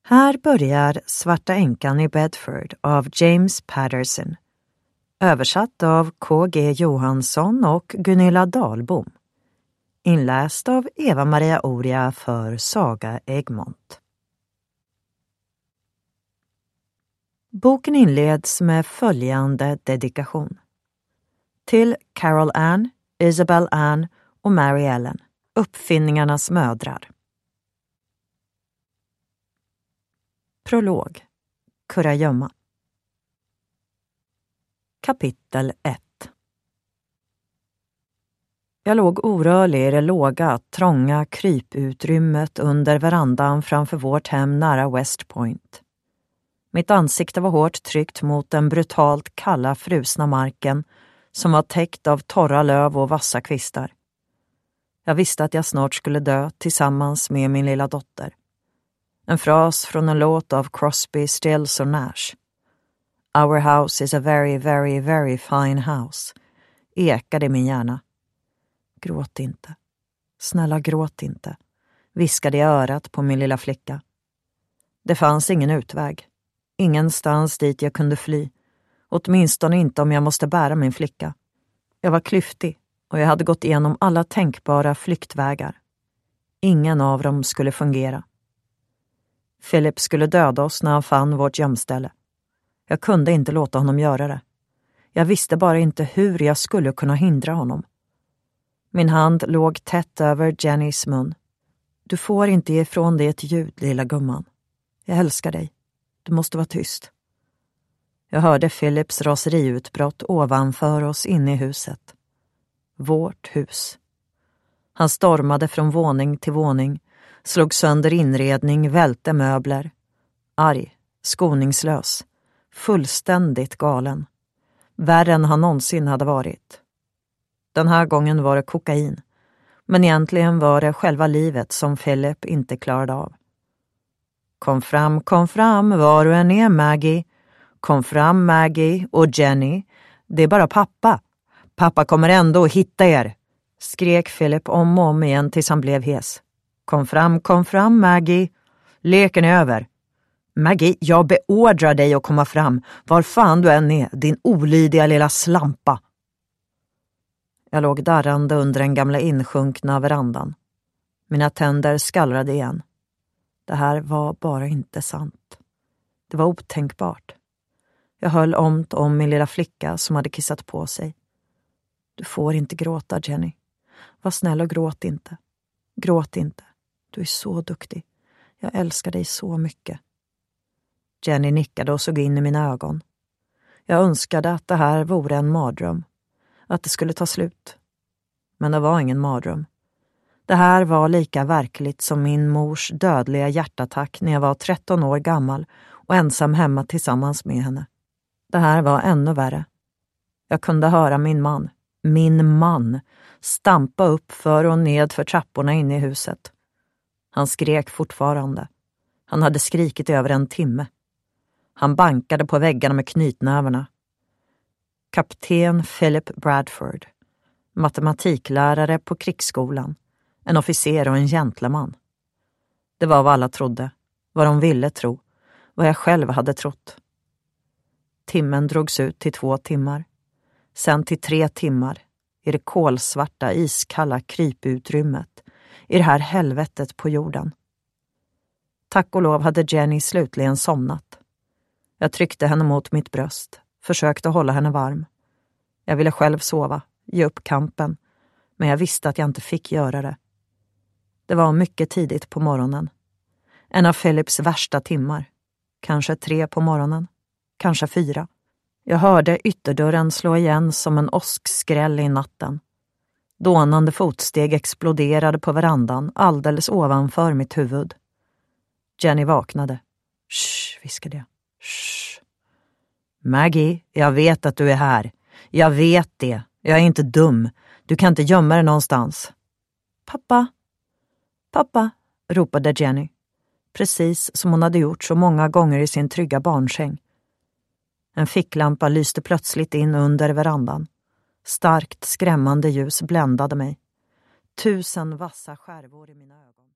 Här börjar Svarta änkan i Bedford av James Patterson. Översatt av K.G. Johansson och Gunilla Dahlbom. Inläst av Eva-Maria Oria för Saga Egmont. Boken inleds med följande dedikation. Till Carol Ann, Isabel Ann och Mary Ellen, uppfinningarnas mödrar. Prolog. Kurragömma. Kapitel 1. Jag låg orörlig i det låga, trånga kryputrymmet under verandan framför vårt hem nära West Point. Mitt ansikte var hårt tryckt mot den brutalt kalla frusna marken som var täckt av torra löv och vassa kvistar. Jag visste att jag snart skulle dö tillsammans med min lilla dotter. En fras från en låt av Crosby, Stills och Nash. Our house is a very, very, very fine house. Ekade i min hjärna. Gråt inte. Snälla, gråt inte. Viskade i örat på min lilla flicka. Det fanns ingen utväg. Ingenstans dit jag kunde fly. Åtminstone inte om jag måste bära min flicka. Jag var klyftig och jag hade gått igenom alla tänkbara flyktvägar. Ingen av dem skulle fungera. Philip skulle döda oss när han fann vårt gömställe. Jag kunde inte låta honom göra det. Jag visste bara inte hur jag skulle kunna hindra honom. Min hand låg tätt över Jennys mun. Du får inte ge ifrån dig ett ljud, lilla gumman. Jag älskar dig. Du måste vara tyst. Jag hörde Philips raseriutbrott ovanför oss inne i huset. Vårt hus. Han stormade från våning till våning, slog sönder inredning, välte möbler. Arg, skoningslös, fullständigt galen. Värre än han någonsin hade varit. Den här gången var det kokain, men egentligen var det själva livet som Philip inte klarade av. Kom fram, var du än är, Maggie. Kom fram, Maggie och Jenny. Det är bara pappa. Pappa kommer ändå att hitta er, skrek Philip om och om igen tills han blev hes. Kom fram, Maggie. Leken är över. Maggie, jag beordrar dig att komma fram, var fan du än är, din olydiga lilla slampa. Jag låg darrande under den gamla insjunkna verandan. Mina tänder skallrade igen. Det här var bara inte sant. Det var otänkbart. Jag höll om min lilla flicka som hade kissat på sig. Du får inte gråta, Jenny. Var snäll och gråt inte. Gråt inte. Du är så duktig. Jag älskar dig så mycket. Jenny nickade och såg in i mina ögon. Jag önskade att det här vore en mardröm. Att det skulle ta slut. Men det var ingen mardröm. Det här var lika verkligt som min mors dödliga hjärtattack när jag var 13 år gammal och ensam hemma tillsammans med henne. Det här var ännu värre. Jag kunde höra min man, stampa upp för och ned för trapporna inne i huset. Han skrek fortfarande. Han hade skrikit i över en timme. Han bankade på väggarna med knytnävarna. Kapten Philip Bradford, matematiklärare på krigsskolan, en officer och en gentleman. Det var vad alla trodde, vad de ville tro, vad jag själv hade trott. Timmen drogs ut till 2 timmar, sen till 3 timmar i det kolsvarta, iskalla kryputrymmet, i det här helvetet på jorden. Tack och lov hade Jenny slutligen somnat. Jag tryckte henne mot mitt bröst, försökte hålla henne varm. Jag ville själv sova, ge upp kampen, men jag visste att jag inte fick göra det. Det var mycket tidigt på morgonen. En av Philips värsta timmar. Kanske 3 på morgonen, kanske 4. Jag hörde ytterdörren slå igen som en åskskräll i natten. Dånande fotsteg exploderade på verandan alldeles ovanför mitt huvud. Jenny vaknade. Shh, viskade jag. Shh. Maggie, jag vet att du är här. Jag vet det. Jag är inte dum. Du kan inte gömma dig någonstans. Pappa, ropade Jenny. Precis som hon hade gjort så många gånger i sin trygga barnsäng. En ficklampa lyste plötsligt in under verandan. Starkt skrämmande ljus bländade mig. 1000 vassa skärvor i mina ögon.